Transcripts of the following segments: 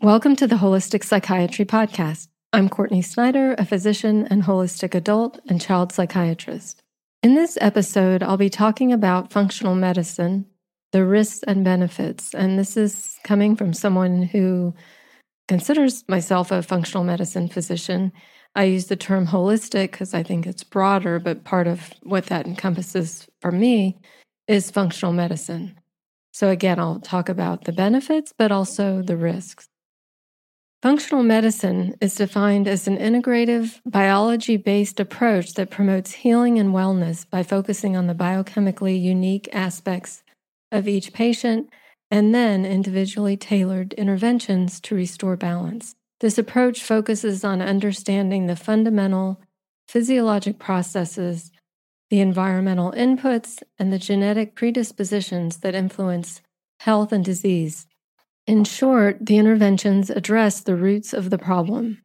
Welcome to the Holistic Psychiatry Podcast. I'm Courtney Snyder, a physician and holistic adult and child psychiatrist. In this episode, I'll be talking about functional medicine, the risks and benefits, and this is coming from someone who considers myself a functional medicine physician. I use the term holistic because I think it's broader, but part of what that encompasses for me is functional medicine. So again, I'll talk about the benefits, but also the risks. Functional medicine is defined as an integrative, biology-based approach that promotes healing and wellness by focusing on the biochemically unique aspects of each patient and then individually tailored interventions to restore balance. This approach focuses on understanding the fundamental physiologic processes, the environmental inputs, and the genetic predispositions that influence health and disease. In short, the interventions address the roots of the problem.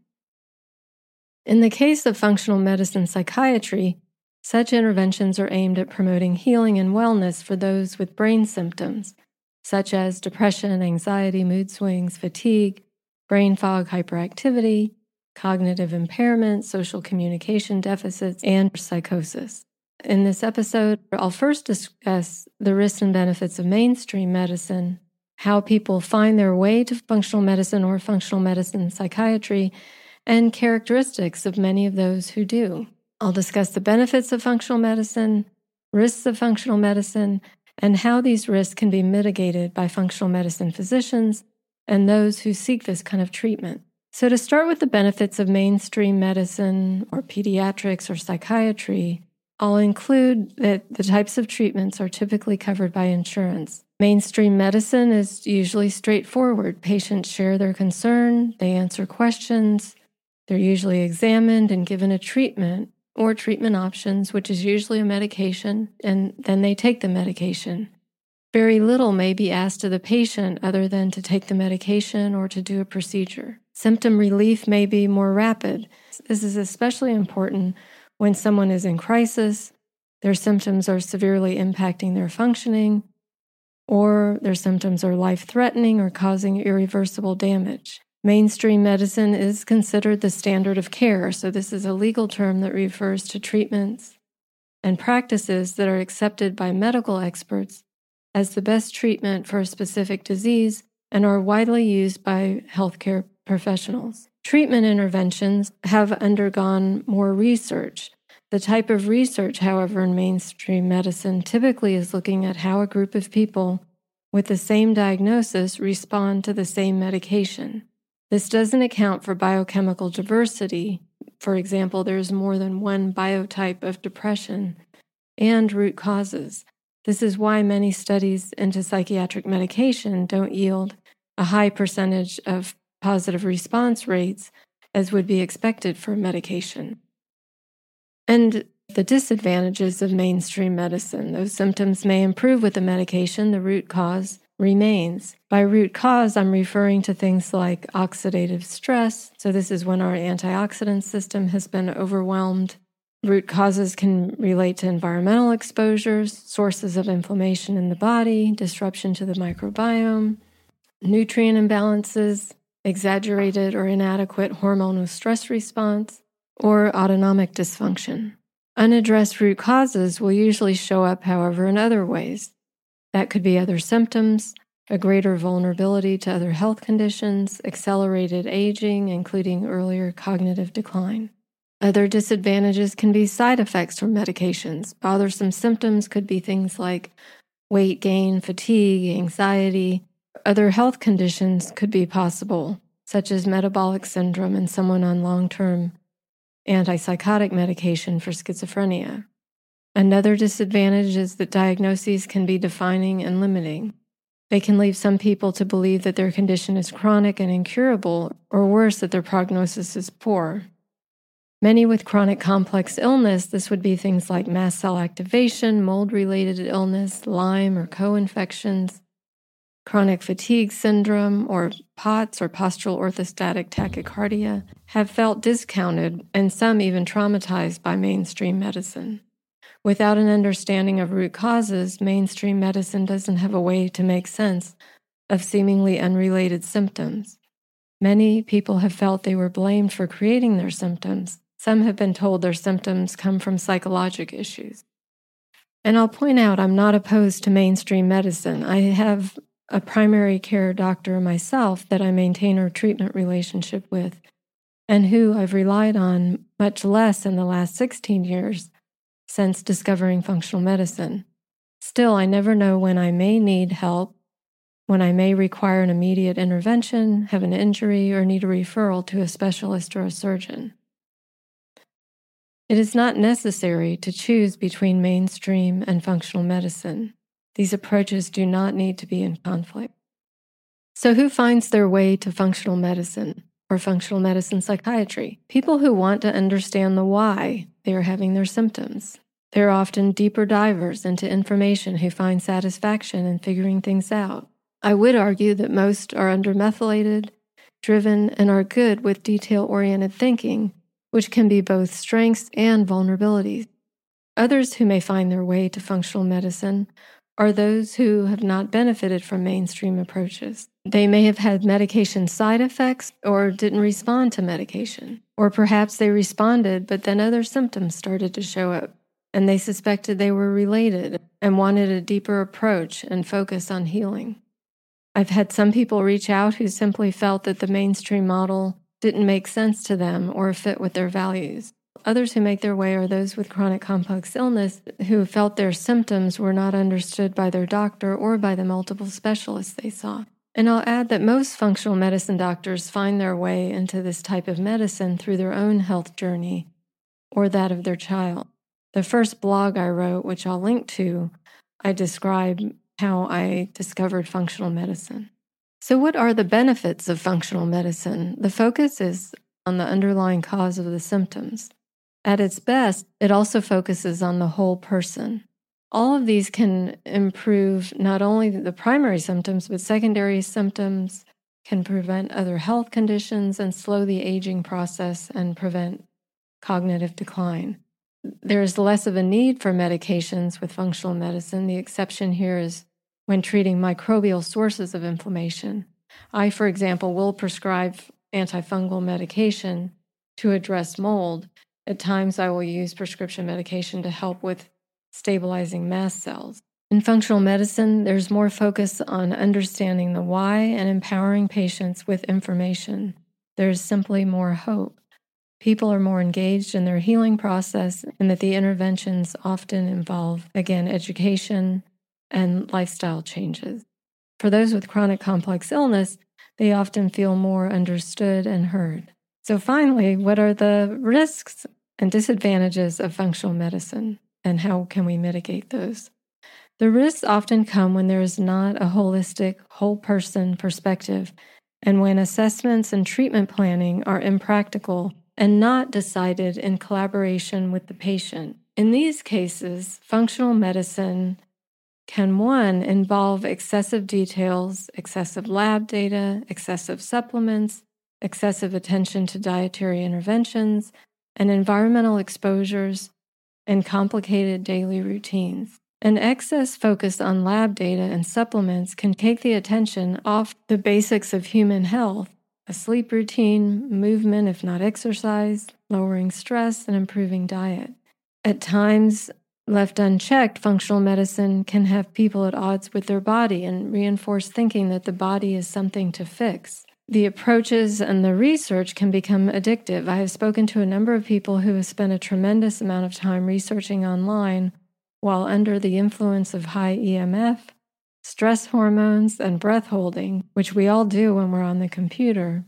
In the case of functional medicine psychiatry, such interventions are aimed at promoting healing and wellness for those with brain symptoms, such as depression, anxiety, mood swings, fatigue, brain fog, hyperactivity, cognitive impairment, social communication deficits, and psychosis. In this episode, I'll first discuss the risks and benefits of mainstream medicine, how people find their way to functional medicine or functional medicine psychiatry, and characteristics of many of those who do. I'll discuss the benefits of functional medicine, risks of functional medicine, and how these risks can be mitigated by functional medicine physicians and those who seek this kind of treatment. So to start with the benefits of mainstream medicine or pediatrics or psychiatry, I'll include that the types of treatments are typically covered by insurance. Mainstream medicine is usually straightforward. Patients share their concern, they answer questions, they're usually examined and given a treatment or treatment options, which is usually a medication, and then they take the medication. Very little may be asked of the patient other than to take the medication or to do a procedure. Symptom relief may be more rapid. This is especially important when someone is in crisis, their symptoms are severely impacting their functioning, or their symptoms are life-threatening or causing irreversible damage. Mainstream medicine is considered the standard of care, so this is a legal term that refers to treatments and practices that are accepted by medical experts as the best treatment for a specific disease and are widely used by healthcare professionals. Treatment interventions have undergone more research. The type of research, however, in mainstream medicine typically is looking at how a group of people with the same diagnosis respond to the same medication. This doesn't account for biochemical diversity. For example, there's more than one biotype of depression and root causes. This is why many studies into psychiatric medication don't yield a high percentage of positive response rates as would be expected for medication. And the disadvantages of mainstream medicine. Those symptoms may improve with the medication, the root cause remains. By root cause, I'm referring to things like oxidative stress. So this is when our antioxidant system has been overwhelmed. Root causes can relate to environmental exposures, sources of inflammation in the body, disruption to the microbiome, nutrient imbalances, exaggerated or inadequate hormonal stress response, or autonomic dysfunction. Unaddressed root causes will usually show up, however, in other ways. That could be other symptoms, a greater vulnerability to other health conditions, accelerated aging, including earlier cognitive decline. Other disadvantages can be side effects from medications. Bothersome symptoms could be things like weight gain, fatigue, anxiety. Other health conditions could be possible, such as metabolic syndrome in someone on long-term antipsychotic medication for schizophrenia. Another disadvantage is that diagnoses can be defining and limiting. They can leave some people to believe that their condition is chronic and incurable, or worse, that their prognosis is poor. Many with chronic complex illness, this would be things like mast cell activation, mold-related illness, Lyme or co-infections, chronic fatigue syndrome, or POTS, or postural orthostatic tachycardia, have felt discounted and some even traumatized by mainstream medicine. Without an understanding of root causes, mainstream medicine doesn't have a way to make sense of seemingly unrelated symptoms. Many people have felt they were blamed for creating their symptoms. Some have been told their symptoms come from psychological issues. And I'll point out, I'm not opposed to mainstream medicine. I have a primary care doctor myself that I maintain a treatment relationship with, and who I've relied on much less in the last 16 years since discovering functional medicine. Still, I never know when I may need help, when I may require an immediate intervention, have an injury, or need a referral to a specialist or a surgeon. It is not necessary to choose between mainstream and functional medicine. These approaches do not need to be in conflict. So who finds their way to functional medicine or functional medicine psychiatry? People who want to understand the why they are having their symptoms. They're often deeper divers into information who find satisfaction in figuring things out. I would argue that most are undermethylated, driven, and are good with detail-oriented thinking, which can be both strengths and vulnerabilities. Others who may find their way to functional medicine are those who have not benefited from mainstream approaches. They may have had medication side effects or didn't respond to medication. Or perhaps they responded, but then other symptoms started to show up, and they suspected they were related and wanted a deeper approach and focus on healing. I've had some people reach out who simply felt that the mainstream model didn't make sense to them or fit with their values. Others who make their way are those with chronic complex illness who felt their symptoms were not understood by their doctor or by the multiple specialists they saw. And I'll add that most functional medicine doctors find their way into this type of medicine through their own health journey or that of their child. The first blog I wrote, which I'll link to, I describe how I discovered functional medicine. So what are the benefits of functional medicine? The focus is on the underlying cause of the symptoms. At its best, it also focuses on the whole person. All of these can improve not only the primary symptoms, but secondary symptoms, can prevent other health conditions and slow the aging process and prevent cognitive decline. There is less of a need for medications with functional medicine. The exception here is when treating microbial sources of inflammation. I, for example, will prescribe antifungal medication to address mold. At times, I will use prescription medication to help with stabilizing mast cells. In functional medicine, there's more focus on understanding the why and empowering patients with information. There's simply more hope. People are more engaged in their healing process, and that the interventions often involve, again, education and lifestyle changes. For those with chronic complex illness, they often feel more understood and heard. So finally, what are the risks and disadvantages of functional medicine, and how can we mitigate those? The risks often come when there is not a holistic, whole-person perspective, and when assessments and treatment planning are impractical and not decided in collaboration with the patient. In these cases, functional medicine can, one, involve excessive details, excessive lab data, excessive supplements, excessive attention to dietary interventions, and environmental exposures, and complicated daily routines. An excess focus on lab data and supplements can take the attention off the basics of human health, a sleep routine, movement if not exercise, lowering stress, and improving diet. At times, left unchecked, functional medicine can have people at odds with their body and reinforce thinking that the body is something to fix. The approaches and the research can become addictive. I have spoken to a number of people who have spent a tremendous amount of time researching online while under the influence of high EMF, stress hormones, and breath holding, which we all do when we're on the computer.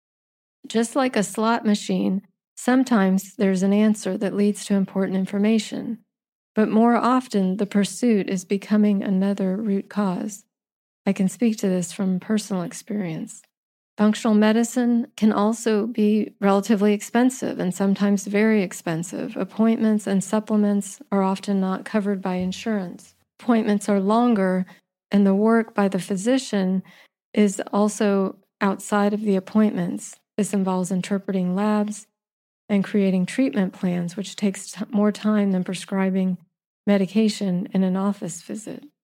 Just like a slot machine, sometimes there's an answer that leads to important information, but more often the pursuit is becoming another root cause. I can speak to this from personal experience. Functional medicine can also be relatively expensive and sometimes very expensive. Appointments and supplements are often not covered by insurance. Appointments are longer, and the work by the physician is also outside of the appointments. This involves interpreting labs and creating treatment plans, which takes more time than prescribing medication in an office visit.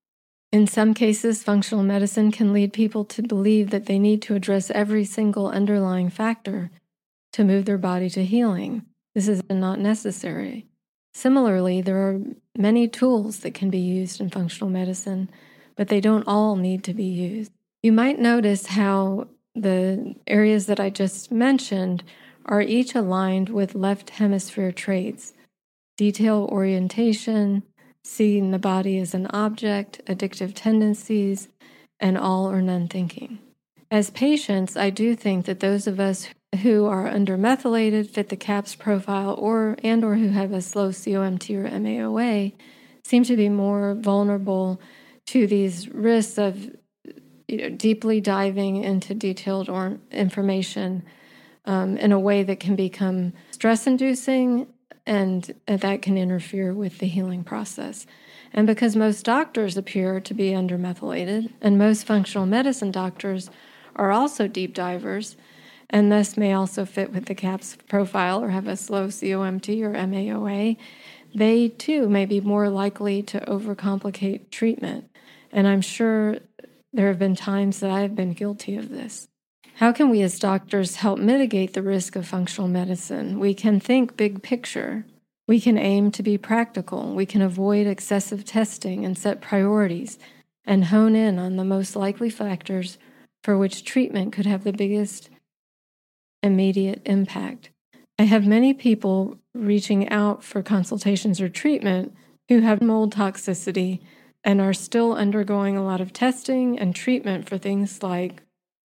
In some cases, functional medicine can lead people to believe that they need to address every single underlying factor to move their body to healing. This is not necessary. Similarly, there are many tools that can be used in functional medicine, but they don't all need to be used. You might notice how the areas that I just mentioned are each aligned with left hemisphere traits: detail orientation, seeing the body as an object, addictive tendencies, and all or none thinking. As patients, I do think that those of us who are undermethylated, fit the CAPS profile, or who have a slow COMT or MAOA seem to be more vulnerable to these risks of deeply diving into detailed information in a way that can become stress-inducing and that can interfere with the healing process. And because most doctors appear to be undermethylated, and most functional medicine doctors are also deep divers, and thus may also fit with the CAPS profile or have a slow COMT or MAOA, they too may be more likely to overcomplicate treatment. And I'm sure there have been times that I've been guilty of this. How can we as doctors help mitigate the risk of functional medicine? We can think big picture. We can aim to be practical. We can avoid excessive testing and set priorities and hone in on the most likely factors for which treatment could have the biggest immediate impact. I have many people reaching out for consultations or treatment who have mold toxicity and are still undergoing a lot of testing and treatment for things like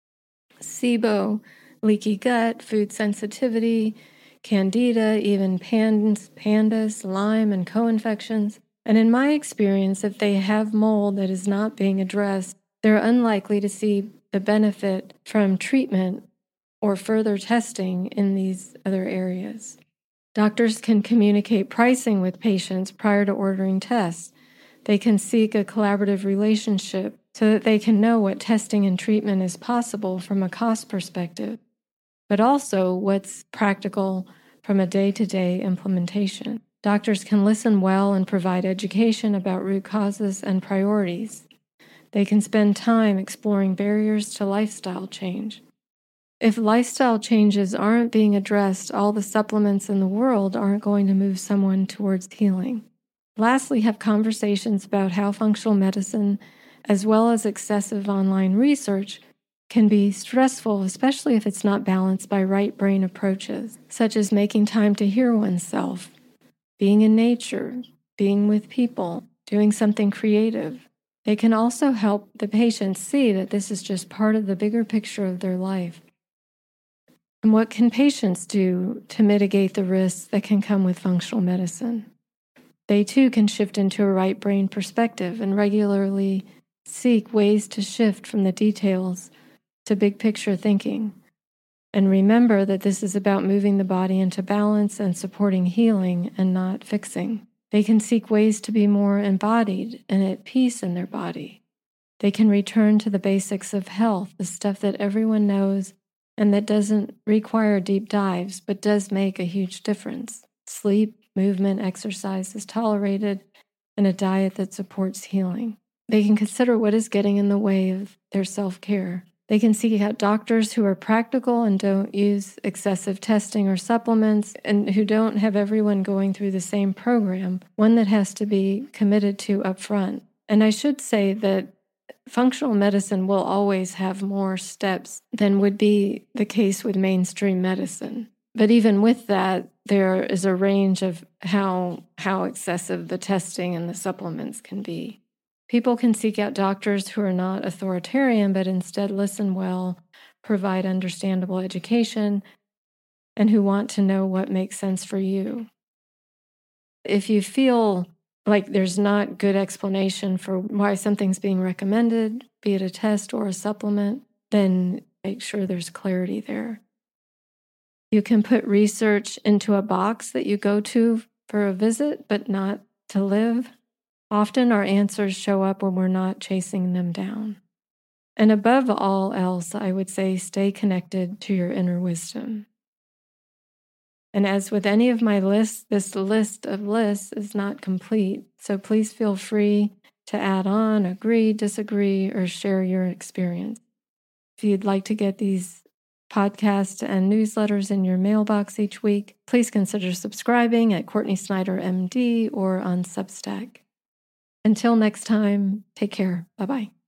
SIBO, leaky gut, food sensitivity, candida, even pandas, Lyme, and co-infections. And in my experience, if they have mold that is not being addressed, they're unlikely to see the benefit from treatment or further testing in these other areas. Doctors can communicate pricing with patients prior to ordering tests. They can seek a collaborative relationship so that they can know what testing and treatment is possible from a cost perspective, but also what's practical from a day-to-day implementation. Doctors can listen well and provide education about root causes and priorities. They can spend time exploring barriers to lifestyle change. If lifestyle changes aren't being addressed, all the supplements in the world aren't going to move someone towards healing. Lastly, have conversations about how functional medicine, as well as excessive online research, can be stressful, especially if it's not balanced by right brain approaches, such as making time to hear oneself, being in nature, being with people, doing something creative. They can also help the patient see that this is just part of the bigger picture of their life. And what can patients do to mitigate the risks that can come with functional medicine? They too can shift into a right brain perspective and regularly seek ways to shift from the details to big picture thinking. And remember that this is about moving the body into balance and supporting healing and not fixing. They can seek ways to be more embodied and at peace in their body. They can return to the basics of health, the stuff that everyone knows and that doesn't require deep dives, but does make a huge difference. Sleep, movement, exercise is tolerated, and a diet that supports healing. They can consider what is getting in the way of their self-care. They can seek out doctors who are practical and don't use excessive testing or supplements, and who don't have everyone going through the same program, one that has to be committed to upfront. And I should say that functional medicine will always have more steps than would be the case with mainstream medicine. But even with that, there is a range of how excessive the testing and the supplements can be. People can seek out doctors who are not authoritarian, but instead listen well, provide understandable education, and who want to know what makes sense for you. If you feel like there's not good explanation for why something's being recommended, be it a test or a supplement, then make sure there's clarity there. You can put research into a box that you go to for a visit, but not to live. Often our answers show up when we're not chasing them down. And above all else, I would say stay connected to your inner wisdom. And as with any of my lists, this list of lists is not complete, so please feel free to add on, agree, disagree, or share your experience. If you'd like to get these podcasts and newsletters in your mailbox each week, please consider subscribing at Courtney Snyder MD or on Substack. Until next time, take care. Bye-bye.